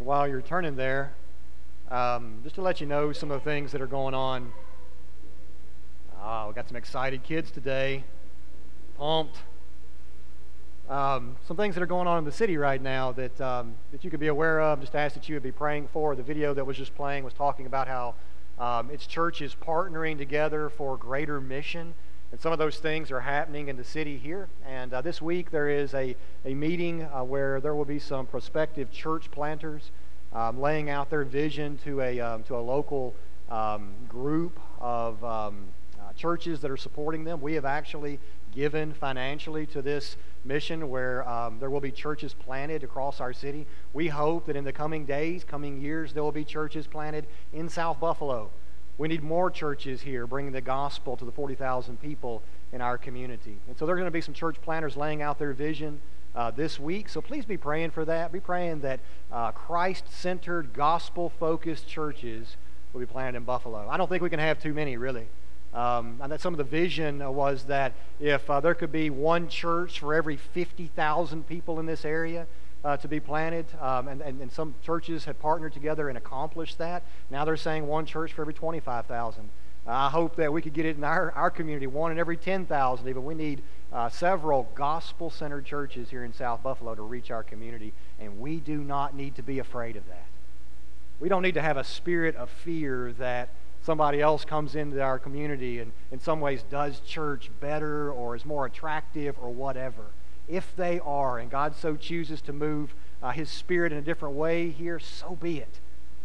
And while you're turning there, just to let you know some of the things that are going on. We got some excited kids today. Pumped. Some things that are going on in the city right now that you could be aware of. Just ask that you would be praying for. The video that was just playing was talking about how its churches partnering together for greater mission. And some of those things are happening in the city here. And this week there is a meeting where there will be some prospective church planters laying out their vision to a local group of churches that are supporting them. We have actually given financially to this mission where there will be churches planted across our city. We hope that in the coming days, coming years, there will be churches planted in South Buffalo. We need more churches here bringing the gospel to the 40,000 people in our community. And so there are going to be some church planters laying out their vision this week. So please be praying for that. Be praying that Christ-centered, gospel-focused churches will be planted in Buffalo. I don't think we can have too many, really. And that some of the vision was that if there could be one church for every 50,000 people in this area to be planted, and some churches had partnered together and accomplished that. Now they're saying one church for every 25,000. I hope that we could get it in our community, one in every 10,000 even. We need several gospel-centered churches here in South Buffalo to reach our community, and we do not need to be afraid of that. We don't need to have a spirit of fear that somebody else comes into our community and in some ways does church better or is more attractive or whatever. If they are, and God so chooses to move His Spirit in a different way here, so be it.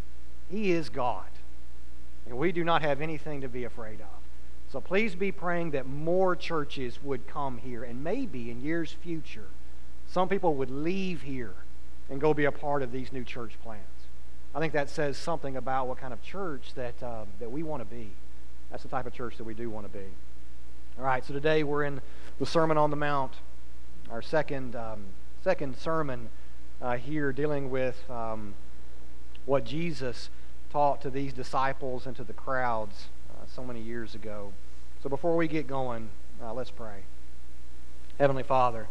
He is God, and we do not have anything to be afraid of. So please be praying that more churches would come here, and maybe in years future, some people would leave here and go be a part of these new church plants. I think that says something about what kind of church that we want to be. That's the type of church that we do want to be. All right, so today we're in the Sermon on the Mount, our second sermon here, dealing with what Jesus taught to these disciples and to the crowds so many years ago. So before we get going, let's pray. Heavenly Father,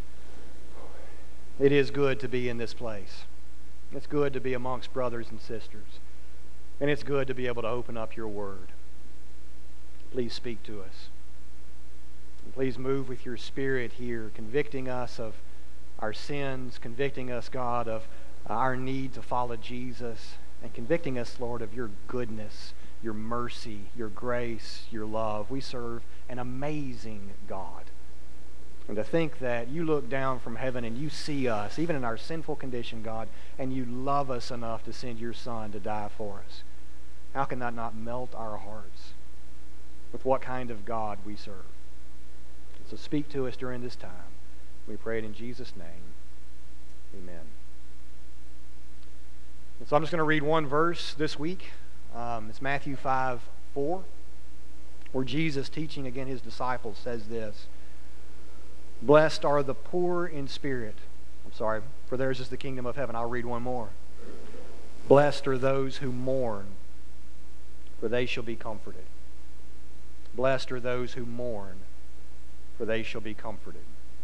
it is good to be in this place. It's good to be amongst brothers and sisters. And it's good to be able to open up your word. Please speak to us. And please move with your Spirit here, convicting us of our sins, convicting us, God, of our need to follow Jesus, and convicting us, Lord, of your goodness, your mercy, your grace, your love. We serve an amazing God. And to think that you look down from heaven and you see us, even in our sinful condition, God, and you love us enough to send your Son to die for us. How can that not melt our hearts with what kind of God we serve? So speak to us during this time. We pray it in Jesus' name. Amen. And so I'm just going to read one verse this week. It's Matthew 5:4, where Jesus, teaching again his disciples, says this: "Blessed are the poor in spirit." For theirs is the kingdom of heaven. I'll read one more. "Blessed are those who mourn, for they shall be comforted." Blessed are those who mourn, for they shall be comforted.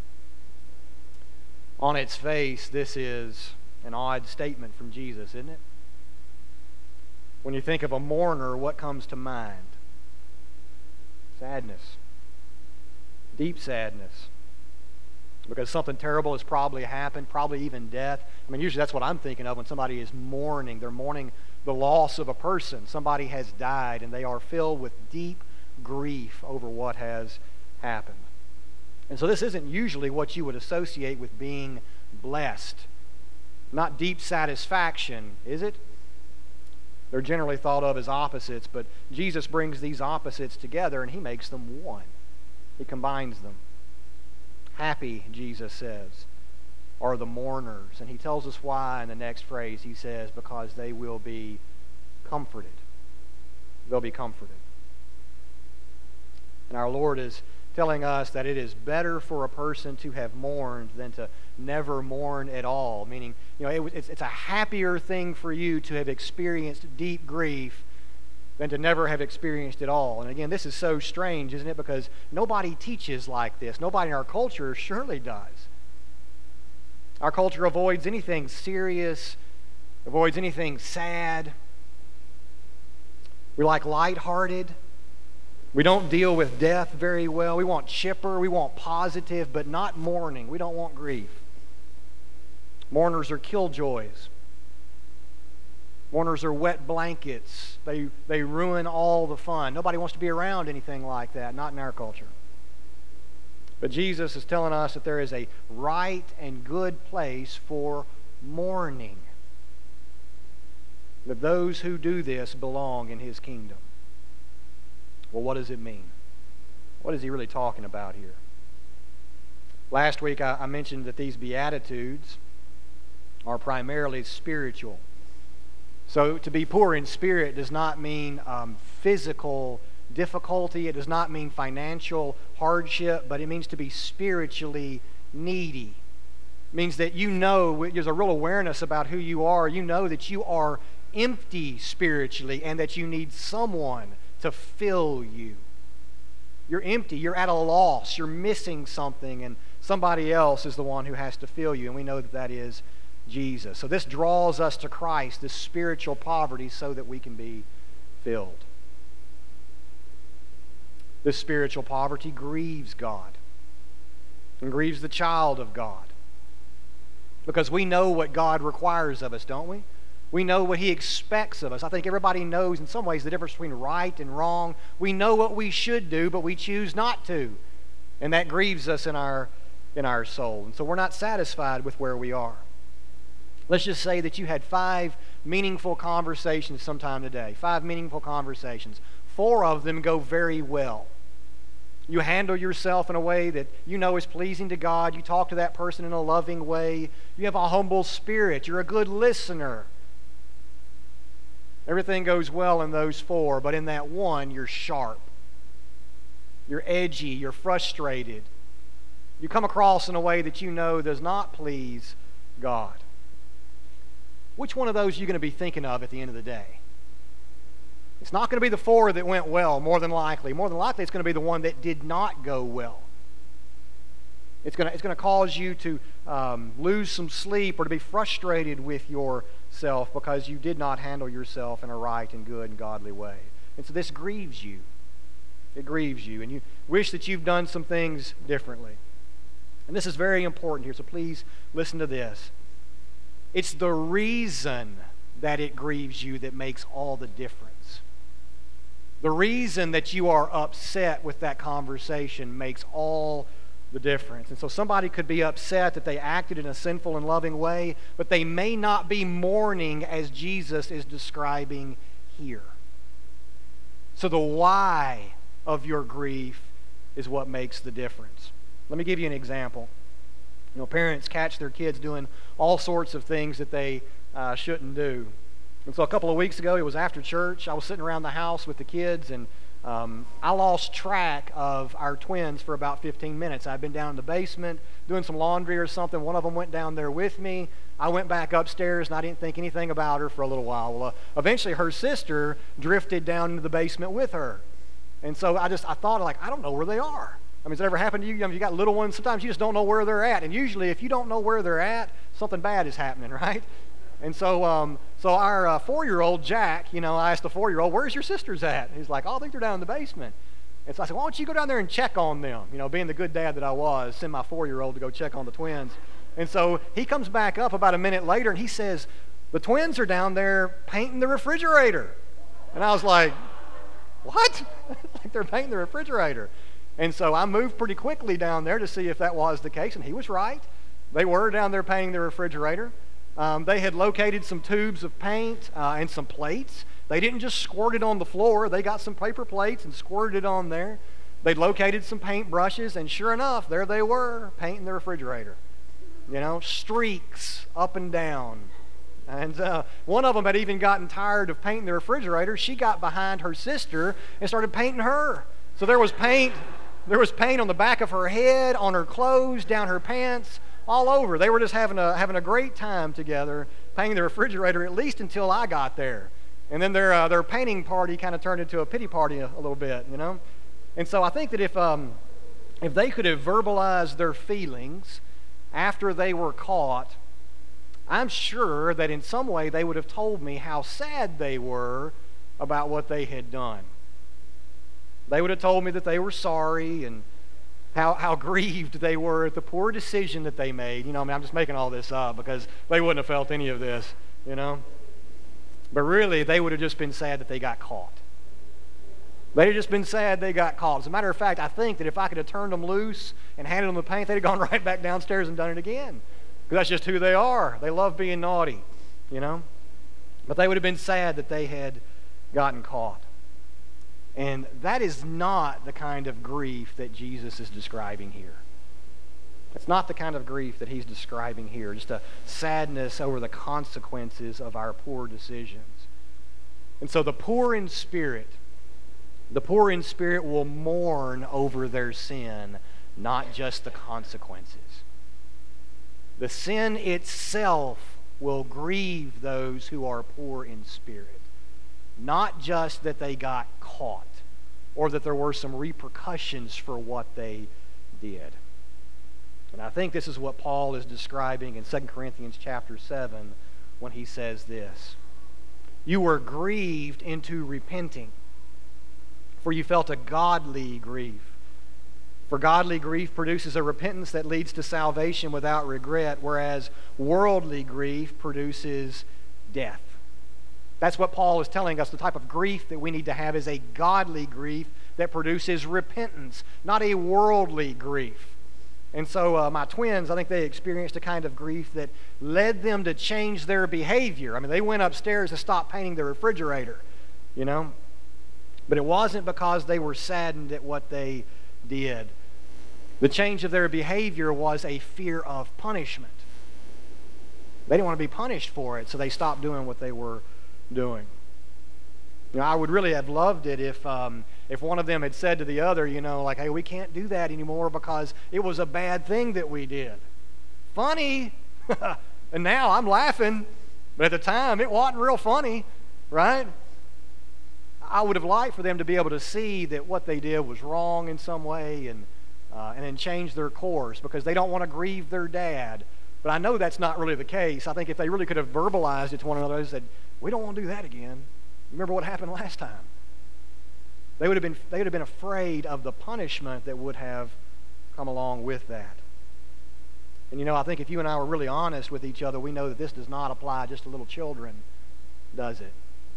On its face, this is an odd statement from Jesus, isn't it? When you think of a mourner, what comes to mind? Sadness. Deep sadness. Because something terrible has probably happened, probably even death. I mean, usually that's what I'm thinking of when somebody is mourning. They're mourning the loss of a person. Somebody has died, and they are filled with deep grief over what has happened. And so this isn't usually what you would associate with being blessed. Not deep satisfaction, is it? They're generally thought of as opposites, but Jesus brings these opposites together and he makes them one. He combines them. Happy, Jesus says, are the mourners. And he tells us why in the next phrase. He says, because they will be comforted. They'll be comforted. And our Lord is telling us that it is better for a person to have mourned than to never mourn at all. Meaning, it's a happier thing for you to have experienced deep grief than to never have experienced it all. And again, this is so strange, isn't it? Because nobody teaches like this. Nobody in our culture surely does. Our culture avoids anything serious avoids anything sad. We like lighthearted. We don't deal with death very well. We want chipper, we want positive, but not mourning. We don't want grief. Mourners are killjoys. Mourners are wet blankets. They ruin all the fun. Nobody wants to be around anything like that, not in our culture. But Jesus is telling us that there is a right and good place for mourning. That those who do this belong in His kingdom. Well, what does it mean? What is He really talking about here? Last week I mentioned that these Beatitudes are primarily spiritual. So to be poor in spirit does not mean physical difficulty. It does not mean financial hardship, but it means to be spiritually needy. It means that you know, there's a real awareness about who you are. You know that you are empty spiritually and that you need someone to fill you. You're empty. You're at a loss. You're missing something, and somebody else is the one who has to fill you, and we know that that is Jesus. So this draws us to Christ, this spiritual poverty, so that we can be filled. This spiritual poverty grieves God and grieves the child of God, because we know what God requires of us, don't we? We know what He expects of us. I think everybody knows in some ways the difference between right and wrong. We know what we should do, but we choose not to. And that grieves us in our soul. And so we're not satisfied with where we are. Let's just say that you had 5 meaningful conversations sometime today. 5 meaningful conversations. 4 of them go very well. You handle yourself in a way that you know is pleasing to God. You talk to that person in a loving way. You have a humble spirit. You're a good listener. Everything goes well in those 4, but in that one, you're sharp. You're edgy. You're frustrated. You come across in a way that you know does not please God. Which one of those are you going to be thinking of at the end of the day? It's not going to be the 4 that went well, more than likely. More than likely, it's going to be the one that did not go well. It's going to cause you to lose some sleep or to be frustrated with yourself because you did not handle yourself in a right and good and godly way. And so this grieves you. It grieves you. And you wish that you've done some things differently. And this is very important here, so please listen to this. It's the reason that it grieves you that makes all the difference. The reason that you are upset with that conversation makes all the difference. And so somebody could be upset that they acted in a sinful and loving way, but they may not be mourning as Jesus is describing here. So the why of your grief is what makes the difference. Let me give you an example. You know, parents catch their kids doing all sorts of things that they shouldn't do. And so a couple of weeks ago, it was after church. I was sitting around the house with the kids, and I lost track of our twins for about 15 minutes. I'd been down in the basement doing some laundry or something. One of them went down there with me. I went back upstairs, and I didn't think anything about her for a little while. Well, eventually, her sister drifted down into the basement with her. And so I thought, like, I don't know where they are. I mean, has it ever happened to you? I mean, you got little ones, sometimes you just don't know where they're at. And usually, if you don't know where they're at, something bad is happening, right? And so our 4-year-old, Jack, I asked the 4-year-old, where's your sisters at? And he's like, oh, I think they're down in the basement. And so I said, why don't you go down there and check on them? Being the good dad that I was, send my 4-year-old to go check on the twins. And so he comes back up about a minute later, and he says, the twins are down there painting the refrigerator. And I was like, what? Like they're painting the refrigerator. And so I moved pretty quickly down there to see if that was the case, and he was right. They were down there painting the refrigerator. They had located some tubes of paint and some plates. They didn't just squirt it on the floor. They got some paper plates and squirted it on there. They'd located some paint brushes, and sure enough, there they were, painting the refrigerator. Streaks up and down. And one of them had even gotten tired of painting the refrigerator. She got behind her sister and started painting her. So there was paint on the back of her head, on her clothes, down her pants, all over. They were just having a great time together, painting the refrigerator, at least until I got there. And then their painting party kind of turned into a pity party a little bit, And so I think that if they could have verbalized their feelings after they were caught, I'm sure that in some way they would have told me how sad they were about what they had done. They would have told me that they were sorry and how grieved they were at the poor decision that they made. I'm just making all this up because they wouldn't have felt any of this, But really, they would have just been sad that they got caught. They'd have just been sad they got caught. As a matter of fact, I think that if I could have turned them loose and handed them the paint, they'd have gone right back downstairs and done it again. Because that's just who they are. They love being naughty, But they would have been sad that they had gotten caught. And that is not the kind of grief that Jesus is describing here. It's not the kind of grief that he's describing here, just a sadness over the consequences of our poor decisions. And so the poor in spirit will mourn over their sin, not just the consequences. The sin itself will grieve those who are poor in spirit. Not just that they got caught or that there were some repercussions for what they did. And I think this is what Paul is describing in 2 Corinthians chapter 7 when he says this. You were grieved into repenting, for you felt a godly grief. For godly grief produces a repentance that leads to salvation without regret, whereas worldly grief produces death. That's what Paul is telling us. The type of grief that we need to have is a godly grief that produces repentance, not a worldly grief. And so my twins, I think they experienced a kind of grief that led them to change their behavior. They went upstairs to stop painting the refrigerator, But it wasn't because they were saddened at what they did. The change of their behavior was a fear of punishment. They didn't want to be punished for it, so they stopped doing what they were doing. I would really have loved it if one of them had said to the other, hey, we can't do that anymore because it was a bad thing that we did. Funny. And now I'm laughing, but at the time it wasn't real funny, right? I would have liked for them to be able to see that what they did was wrong in some way and then change their course because they don't want to grieve their dad. But I know that's not really the case. I think if they really could have verbalized it to one another and said, we don't want to do that again. Remember what happened last time? They would have been afraid of the punishment that would have come along with that. And I think if you and I were really honest with each other, we know that this does not apply just to little children, does it?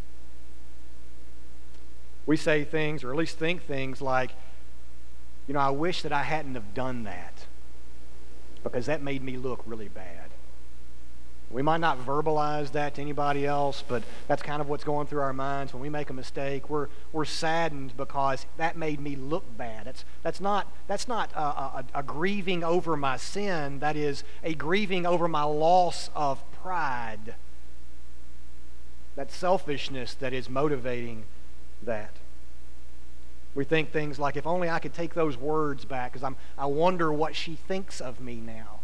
We say things, or at least think things like, I wish that I hadn't have done that because that made me look really bad. We might not verbalize that to anybody else, but that's kind of what's going through our minds. When we make a mistake, we're saddened because that made me look bad. That's not a grieving over my sin. That is a grieving over my loss of pride. That selfishness that is motivating that. We think things like, if only I could take those words back, because I wonder what she thinks of me now.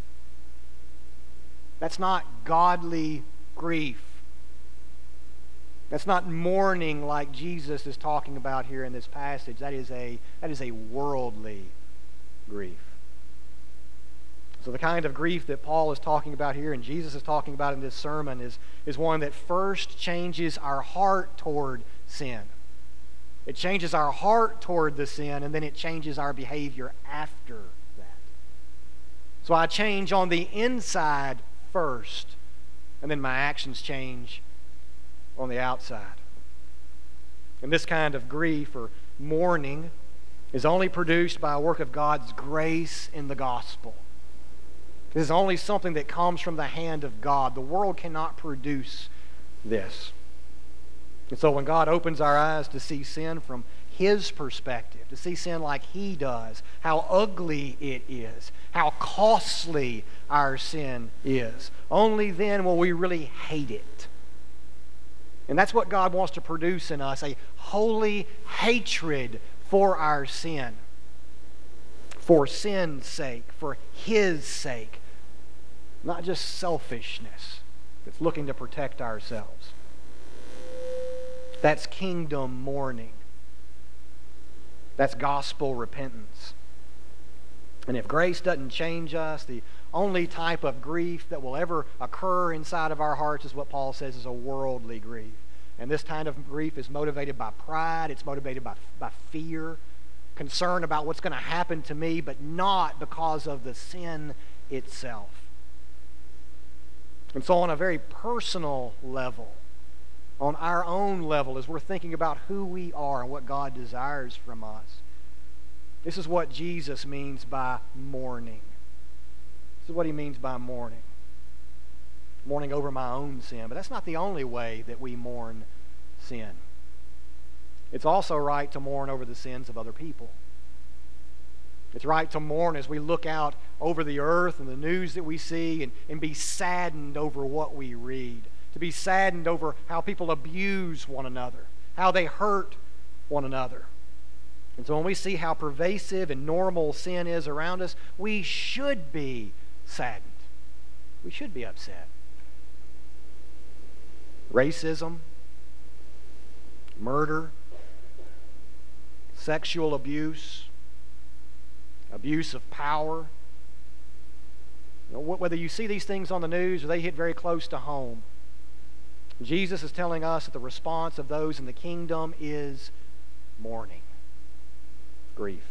That's not godly grief. That's not mourning like Jesus is talking about here in this passage. That is a worldly grief. So the kind of grief that Paul is talking about here and Jesus is talking about in this sermon is one that first changes our heart toward sin. It changes our heart toward the sin, and then it changes our behavior after that. So I change on the inside first, and then my actions change on the outside. And this kind of grief or mourning is only produced by a work of God's grace in the gospel. This is only something that comes from the hand of God. The world cannot produce this. And so when God opens our eyes to see sin from His perspective, to see sin like He does, how ugly it is, how costly our sin is, only then will we really hate it. And that's what God wants to produce in us, a holy hatred for our sin. For sin's sake, for His sake. Not just selfishness that's looking to protect ourselves. That's kingdom mourning. That's gospel repentance. And if grace doesn't change us, the only type of grief that will ever occur inside of our hearts is what Paul says is a worldly grief. And this kind of grief is motivated by pride. It's motivated by fear, concern about what's going to happen to me, but not because of the sin itself. And so on a very personal level, on our own level, as we're thinking about who we are and what God desires from us, this is what Jesus means by mourning. This is what he means by mourning. Mourning over my own sin. But that's not the only way that we mourn sin. It's also right to mourn over the sins of other people. It's right to mourn as we look out over the earth and the news that we see and be saddened over what we read. To be saddened over how people abuse one another, how they hurt one another. And so when we see how pervasive and normal sin is around us, we should be saddened. We should be upset. Racism, murder, sexual abuse, abuse of power. Whether you see these things on the news or they hit very close to home, Jesus is telling us that the response of those in the kingdom is mourning, grief.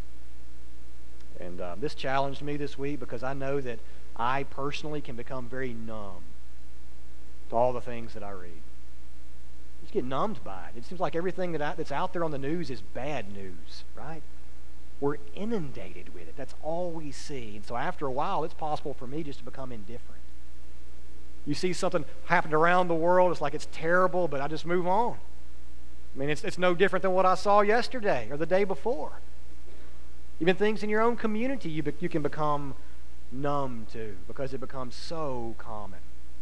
And this challenged me this week because I know that I personally can become very numb to all the things that I read. Just get numbed by it. It seems like everything that's out there on the news is bad news, right? We're inundated with it. That's all we see. And so after a while, it's possible for me just to become indifferent. You see something happen around the world, it's like it's terrible, but I just move on. I mean, it's no different than what I saw yesterday or the day before. Even things in your own community you can become numb to because it becomes so common.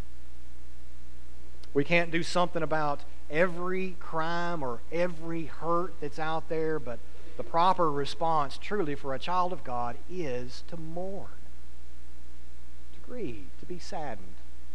We can't do something about every crime or every hurt that's out there, but the proper response truly for a child of God is to mourn, to grieve, to be saddened.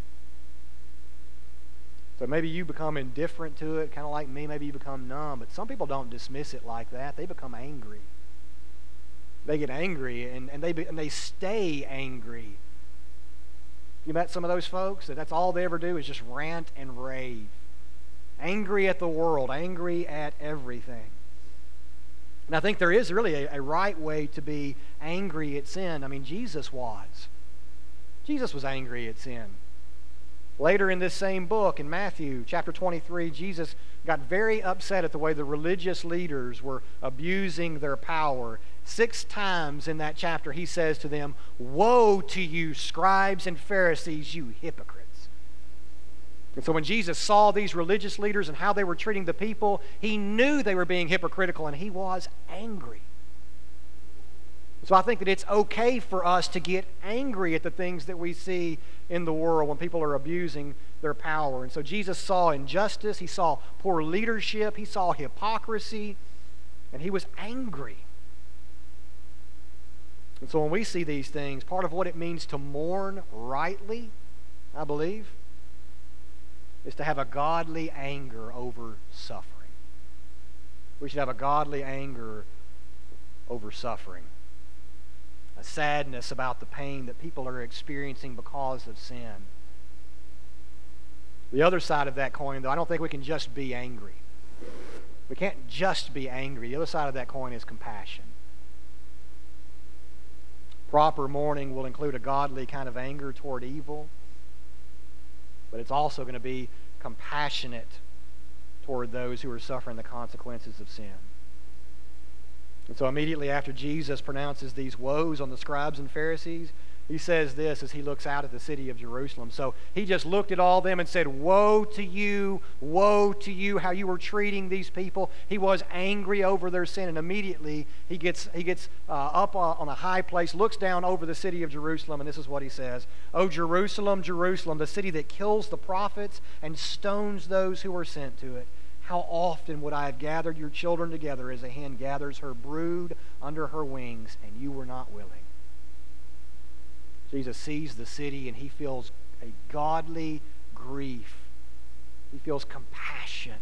So maybe you become indifferent to it, kind of like me. Maybe you become numb. But some people don't dismiss it like that. They become angry. They get angry, and they stay angry. You met some of those folks? That's all they ever do is just rant and rave. Angry at the world. Angry at everything. And I think there is really a right way to be angry at sin. I mean, Jesus was. Jesus was angry at sin. Later in this same book, in Matthew chapter 23, Jesus got very upset at the way the religious leaders were abusing their power. 6 times in that chapter, he says to them, "Woe to you, scribes and Pharisees, you hypocrites." And so when Jesus saw these religious leaders and how they were treating the people, he knew they were being hypocritical, and he was angry. So I think that it's okay for us to get angry at the things that we see in the world when people are abusing their power. And so Jesus saw injustice, he saw poor leadership, he saw hypocrisy, and he was angry. And so when we see these things, part of what it means to mourn rightly, I believe, is to have a godly anger over suffering. We should have a godly anger over suffering. A sadness about the pain that people are experiencing because of sin. The other side of that coin, though, I don't think we can just be angry. We can't just be angry. The other side of that coin is compassion. Proper mourning will include a godly kind of anger toward evil, but it's also going to be compassionate toward those who are suffering the consequences of sin. And so immediately after Jesus pronounces these woes on the scribes and Pharisees, he says this as he looks out at the city of Jerusalem. So he just looked at all of them and said, woe to you, how you were treating these people. He was angry over their sin, and immediately he gets up on a high place, looks down over the city of Jerusalem, and this is what he says. "O Jerusalem, Jerusalem, the city that kills the prophets and stones those who are sent to it. How often would I have gathered your children together as a hen gathers her brood under her wings, and you were not willing." Jesus sees the city and he feels a godly grief. He feels compassion,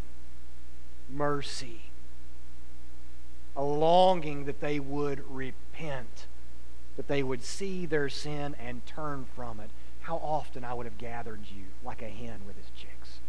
mercy, a longing that they would repent that they would see their sin and turn from it, how often I would have gathered you like a hen with its chicks.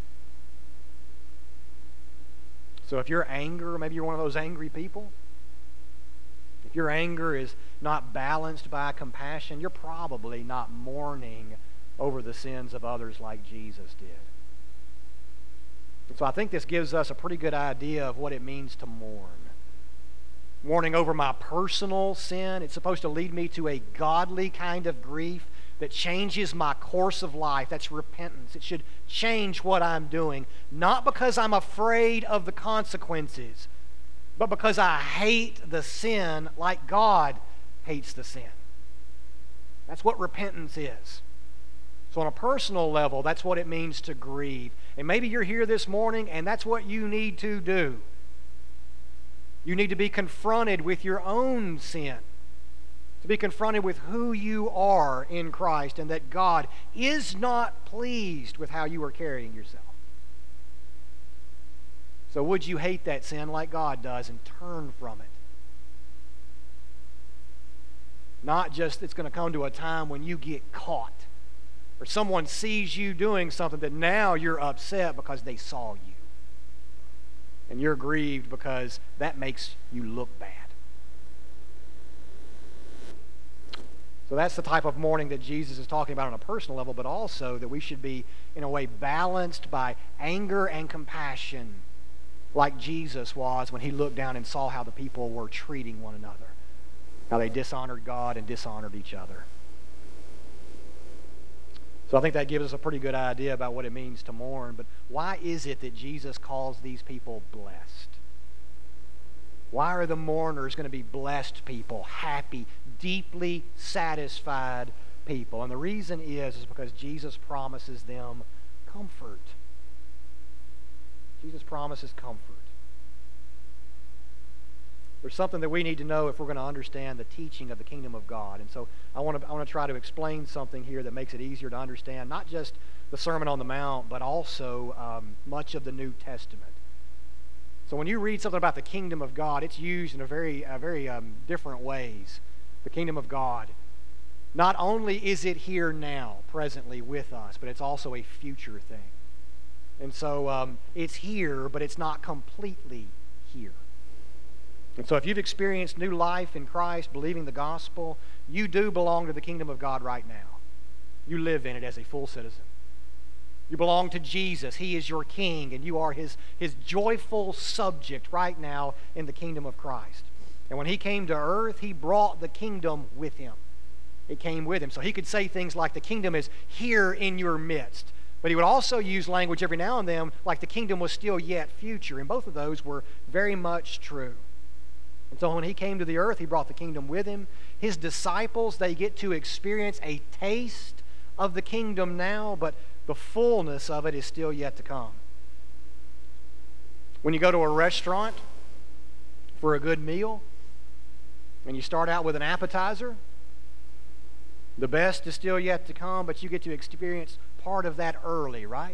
So if your anger, maybe you're one of those angry people, if your anger is not balanced by compassion, you're probably not mourning over the sins of others like Jesus did. And so I think this gives us a pretty good idea of what it means to mourn. Mourning over my personal sin, it's supposed to lead me to a godly kind of grief that changes my course of life. That's repentance. It should change what I'm doing, not because I'm afraid of the consequences, but because I hate the sin like God hates the sin. That's what repentance is. So on a personal level, that's what it means to grieve. And maybe you're here this morning and that's what you need to do. You need to be confronted with your own sin, to be confronted with who you are in Christ and that God is not pleased with how you are carrying yourself. So would you hate that sin like God does and turn from it? Not just it's going to come to a time when you get caught or someone sees you doing something that now you're upset because they saw you. And you're grieved because that makes you look bad. So that's the type of mourning that Jesus is talking about on a personal level, but also that we should be, in a way, balanced by anger and compassion like Jesus was when he looked down and saw how the people were treating one another, how they dishonored God and dishonored each other. So I think that gives us a pretty good idea about what it means to mourn. But why is it that Jesus calls these people blessed? Why are the mourners going to be blessed people, happy, deeply satisfied people? And the reason is because Jesus promises them comfort. Jesus promises comfort. There's something that we need to know if we're going to understand the teaching of the kingdom of God. And so I want to try to explain something here that makes it easier to understand, not just the Sermon on the Mount, but also much of the New Testament. So when you read something about the kingdom of God, it's used in a very different ways. The kingdom of God. Not only is it here now, presently with us, but it's also a future thing. And so it's here, but it's not completely here. And so if you've experienced new life in Christ, believing the gospel, you do belong to the kingdom of God right now. You live in it as a full citizen. You belong to Jesus. He is your king, and you are his joyful subject right now in the kingdom of Christ. And when he came to earth, he brought the kingdom with him. It came with him. So he could say things like, the kingdom is here in your midst. But he would also use language every now and then like the kingdom was still yet future. And both of those were very much true. And so when he came to the earth, he brought the kingdom with him. His disciples, they get to experience a taste of the kingdom now, but the fullness of it is still yet to come. When you go to a restaurant for a good meal, and you start out with an appetizer, the best is still yet to come, but you get to experience part of that early, right?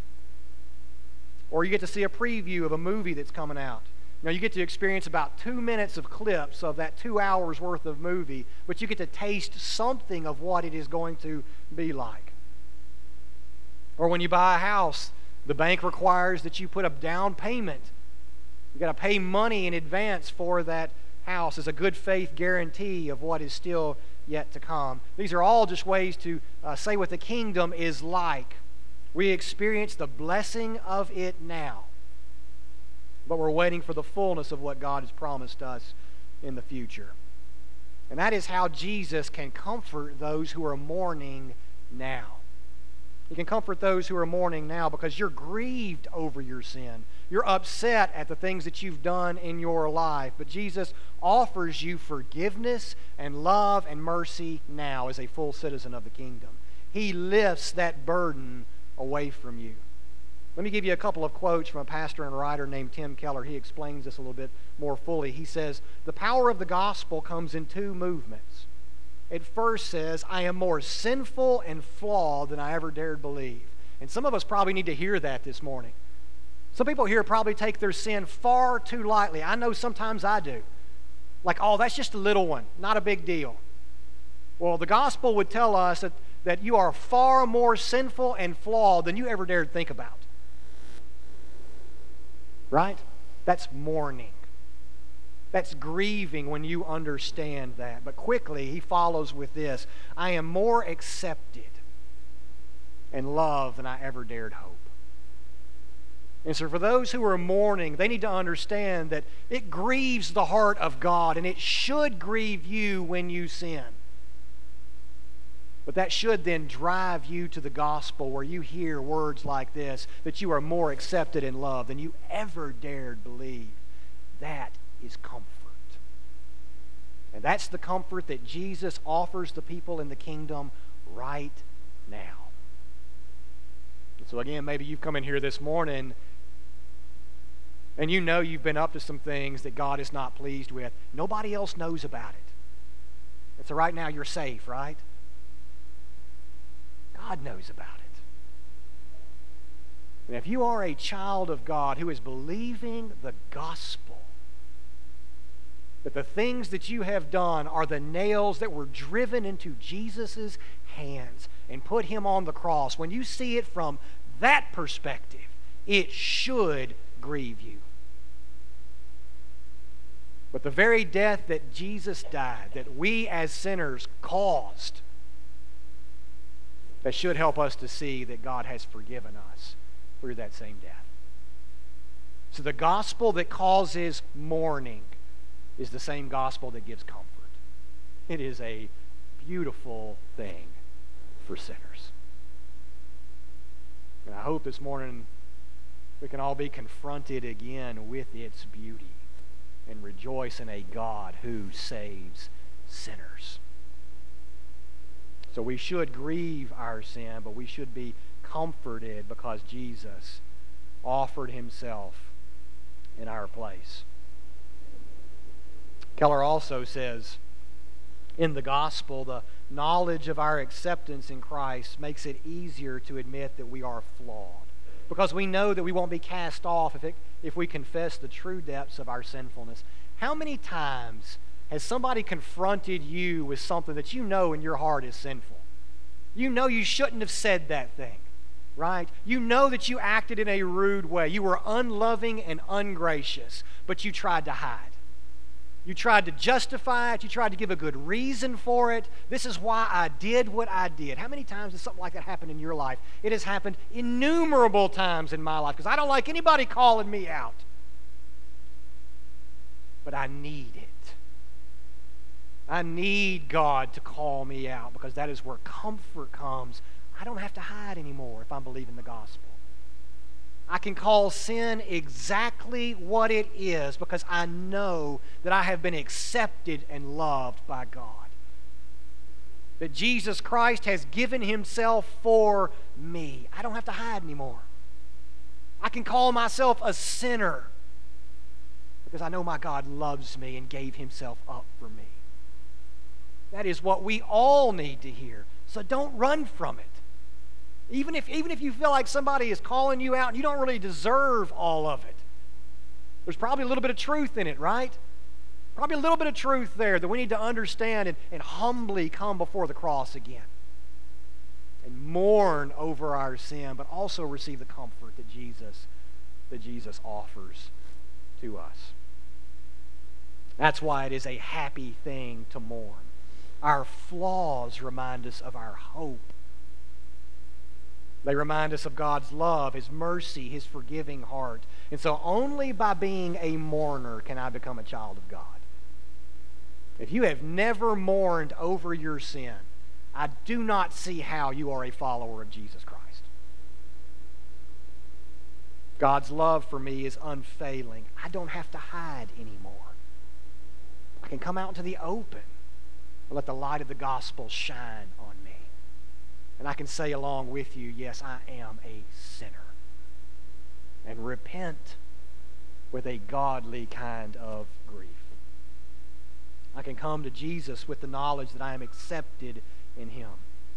Or you get to see a preview of a movie that's coming out. Now, you get to experience about 2 minutes of clips of that 2 hours worth of movie, but you get to taste something of what it is going to be like. Or when you buy a house, the bank requires that you put a down payment. You've got to pay money in advance for that house as a good faith guarantee of what is still yet to come. These are all just ways to say what the kingdom is like. We experience the blessing of it now, but we're waiting for the fullness of what God has promised us in the future. And that is how Jesus can comfort those who are mourning now. He can comfort those who are mourning now because you're grieved over your sin. You're upset at the things that you've done in your life. But Jesus offers you forgiveness and love and mercy now as a full citizen of the kingdom. He lifts that burden away from you. Let me give you a couple of quotes from a pastor and writer named Tim Keller. He explains this a little bit more fully. He says, "The power of the gospel comes in two movements. It first says, I am more sinful and flawed than I ever dared believe." And some of us probably need to hear that this morning. Some people here probably take their sin far too lightly. I know sometimes I do. Like, oh, that's just a little one, not a big deal. Well, the gospel would tell us that you are far more sinful and flawed than you ever dared think about. Right? That's mourning. That's grieving when you understand that. But quickly, he follows with this: I am more accepted and loved than I ever dared hope. And so for those who are mourning, they need to understand that it grieves the heart of God, and it should grieve you when you sin. But that should then drive you to the gospel where you hear words like this, that you are more accepted and loved than you ever dared believe. That is comfort. And that's the comfort that Jesus offers the people in the kingdom right now. So again, maybe you've come in here this morning and you know you've been up to some things that God is not pleased with. Nobody else knows about it. And so right now you're safe, right? God knows about it. And if you are a child of God who is believing the gospel, that the things that you have done are the nails that were driven into Jesus' hands and put him on the cross, when you see it from that perspective, it should grieve you. But the very death that Jesus died, that we as sinners caused, that should help us to see that God has forgiven us through that same death. So the gospel that causes mourning is the same gospel that gives comfort. It is a beautiful thing for sinners. And I hope this morning we can all be confronted again with its beauty and rejoice in a God who saves sinners. So we should grieve our sin, but we should be comforted because Jesus offered himself in our place. Keller also says, in the gospel, the knowledge of our acceptance in Christ makes it easier to admit that we are flawed, because we know that we won't be cast off if we confess the true depths of our sinfulness. How many times has somebody confronted you with something that you know in your heart is sinful? You know you shouldn't have said that thing, right? You know that you acted in a rude way. You were unloving and ungracious, but you tried to hide. You tried to justify it. You tried to give a good reason for it. This is why I did what I did. How many times has something like that happened in your life? It has happened innumerable times in my life because I don't like anybody calling me out. But I need it. I need God to call me out because that is where comfort comes. I don't have to hide anymore if I'm believing the gospel. I can call sin exactly what it is because I know that I have been accepted and loved by God. That Jesus Christ has given himself for me. I don't have to hide anymore. I can call myself a sinner because I know my God loves me and gave himself up for me. That is what we all need to hear. So don't run from it. Even if you feel like somebody is calling you out and you don't really deserve all of it, there's probably a little bit of truth in it, right? Probably a little bit of truth there that we need to understand and humbly come before the cross again and mourn over our sin, but also receive the comfort that Jesus offers to us. That's why it is a happy thing to mourn. Our flaws remind us of our hope. They remind us of God's love, his mercy, his forgiving heart. And so only by being a mourner can I become a child of God. If you have never mourned over your sin, I do not see how you are a follower of Jesus Christ. God's love for me is unfailing. I don't have to hide anymore. I can come out into the open and let the light of the gospel shine on me. And I can say along with you, yes, I am a sinner. And repent with a godly kind of grief. I can come to Jesus with the knowledge that I am accepted in him.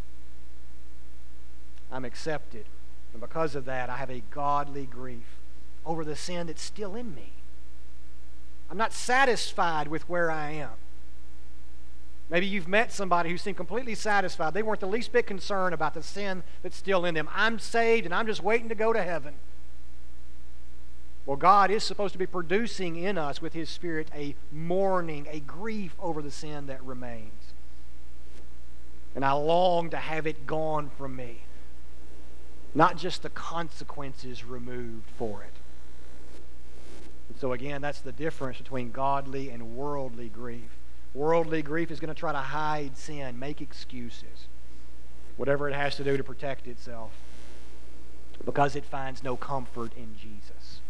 I'm accepted. And because of that, I have a godly grief over the sin that's still in me. I'm not satisfied with where I am. Maybe you've met somebody who seemed completely satisfied. They weren't the least bit concerned about the sin that's still in them. I'm saved and I'm just waiting to go to heaven. Well, God is supposed to be producing in us with His Spirit a mourning, a grief over the sin that remains. And I long to have it gone from me. Not just the consequences removed for it. And so again, that's the difference between godly and worldly grief. Worldly grief is going to try to hide sin, make excuses, whatever it has to do to protect itself, because it finds no comfort in Jesus.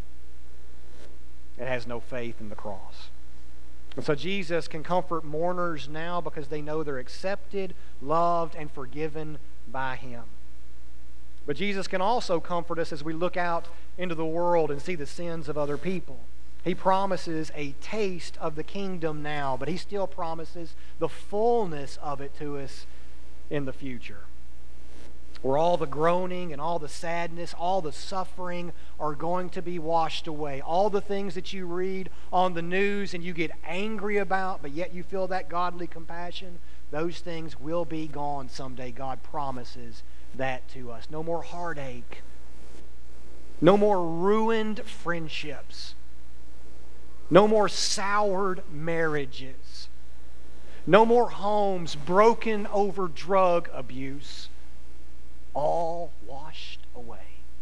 It has no faith in the cross. And so Jesus can comfort mourners now because they know they're accepted, loved, and forgiven by Him. But Jesus can also comfort us as we look out into the world and see the sins of other people. He promises a taste of the kingdom now, but He still promises the fullness of it to us in the future, where all the groaning and all the sadness, all the suffering are going to be washed away. All the things that you read on the news and you get angry about, but yet you feel that godly compassion, those things will be gone someday. God promises that to us. No more heartache. No more ruined friendships. No more soured marriages. No more homes broken over drug abuse. All washed away.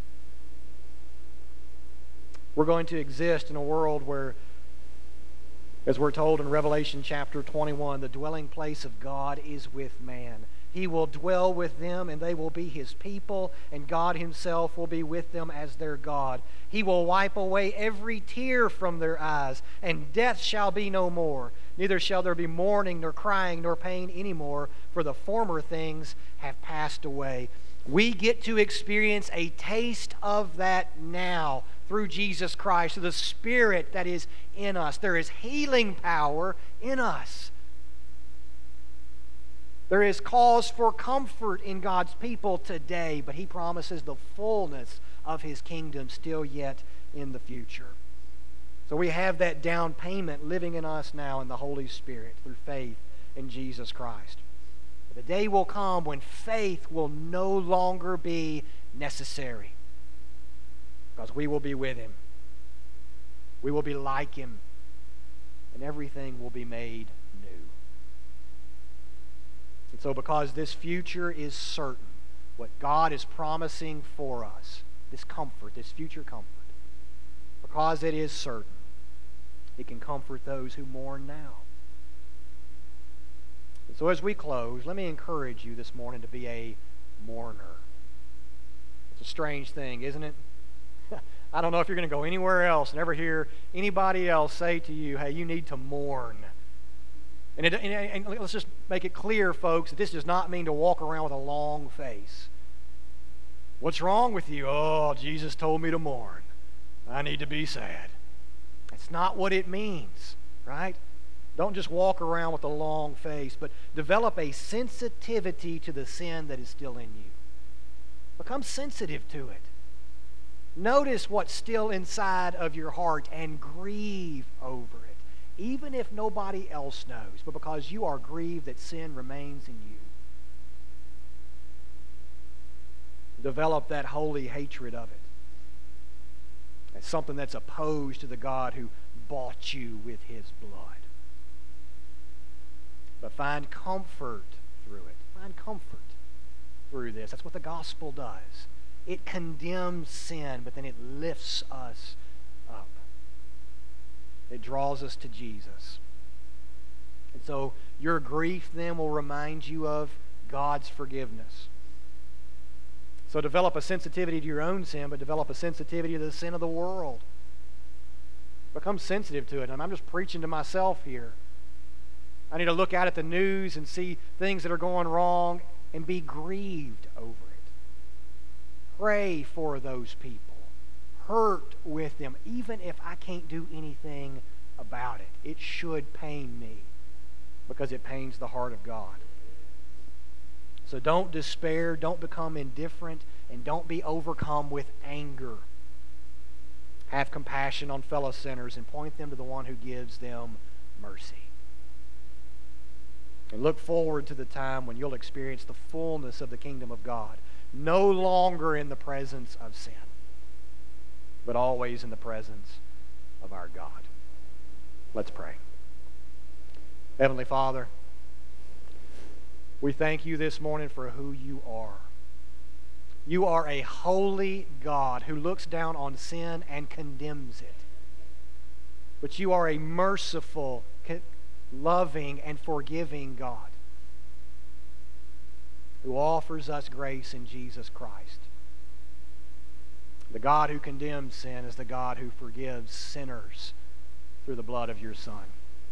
We're going to exist in a world where, as we're told in Revelation chapter 21, the dwelling place of God is with man. He will dwell with them, and they will be His people, and God Himself will be with them as their God. He will wipe away every tear from their eyes, and death shall be no more. Neither shall there be mourning, nor crying, nor pain anymore, for the former things have passed away. We get to experience a taste of that now through Jesus Christ, through the Spirit that is in us. There is healing power in us. There is cause for comfort in God's people today, but He promises the fullness of His kingdom still yet in the future. So we have that down payment living in us now in the Holy Spirit through faith in Jesus Christ. But the day will come when faith will no longer be necessary, because we will be with Him. We will be like Him, and everything will be made new. And so because this future is certain, what God is promising for us, this comfort, this future comfort, because it is certain, it can comfort those who mourn now. And so as we close, let me encourage you this morning to be a mourner. It's a strange thing, isn't it? I don't know if you're going to go anywhere else and ever hear anybody else say to you, hey, you need to mourn. And let's just make it clear, folks, that this does not mean to walk around with a long face. What's wrong with you? Oh, Jesus told me to mourn. I need to be sad. That's not what it means, right? Don't just walk around with a long face, but develop a sensitivity to the sin that is still in you. Become sensitive to it. Notice what's still inside of your heart and grieve over it, even if nobody else knows, but because you are grieved that sin remains in you. Develop that holy hatred of it. It's something that's opposed to the God who bought you with His blood. But find comfort through it. Find comfort through this. That's what the gospel does. It condemns sin, but then it lifts us up. It draws us to Jesus. And so your grief then will remind you of God's forgiveness. So develop a sensitivity to your own sin, but develop a sensitivity to the sin of the world. Become sensitive to it. And I'm just preaching to myself here. I need to look out at the news and see things that are going wrong and be grieved over it. Pray for those people. Hurt with them, even if I can't do anything about it. It should pain me because it pains the heart of God. So don't despair, don't become indifferent, and don't be overcome with anger. Have compassion on fellow sinners and point them to the one who gives them mercy. And look forward to the time when you'll experience the fullness of the kingdom of God, no longer in the presence of sin, but always in the presence of our God. Let's pray. Heavenly Father, we thank you this morning for who you are. You are a holy God who looks down on sin and condemns it. But you are a merciful, loving, and forgiving God who offers us grace in Jesus Christ. The God who condemns sin is the God who forgives sinners through the blood of your Son.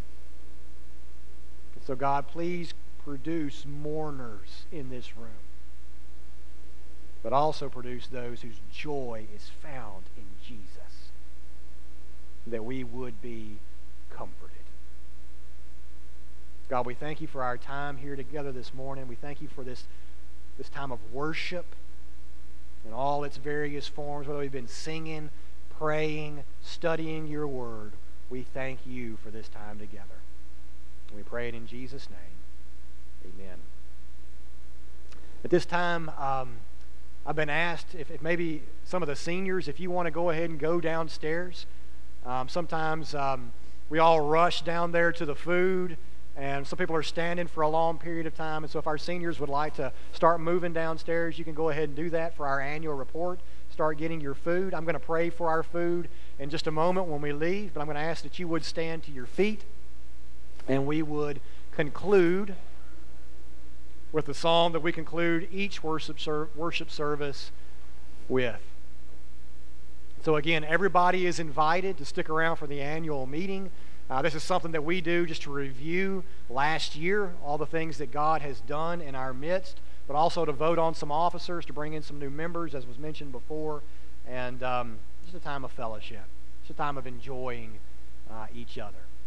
And so, God, please produce mourners in this room, but also produce those whose joy is found in Jesus, that we would be comforted. God, we thank you for our time here together this morning. We thank you for this time of worship in all its various forms, whether we've been singing, praying, studying your word. We thank you for this time together. And we pray it in Jesus' name. Amen. At this time, I've been asked if maybe some of the seniors, if you want to go ahead and go downstairs. Sometimes we all rush down there to the food, and some people are standing for a long period of time. And so if our seniors would like to start moving downstairs, you can go ahead and do that for our annual report. Start getting your food. I'm going to pray for our food in just a moment when we leave, but I'm going to ask that you would stand to your feet, and we would conclude with the psalm that we conclude each worship service with. So again, everybody is invited to stick around for the annual meeting. This is something that we do just to review last year, all the things that God has done in our midst, but also to vote on some officers, to bring in some new members, as was mentioned before, and just a time of fellowship, just a time of enjoying each other.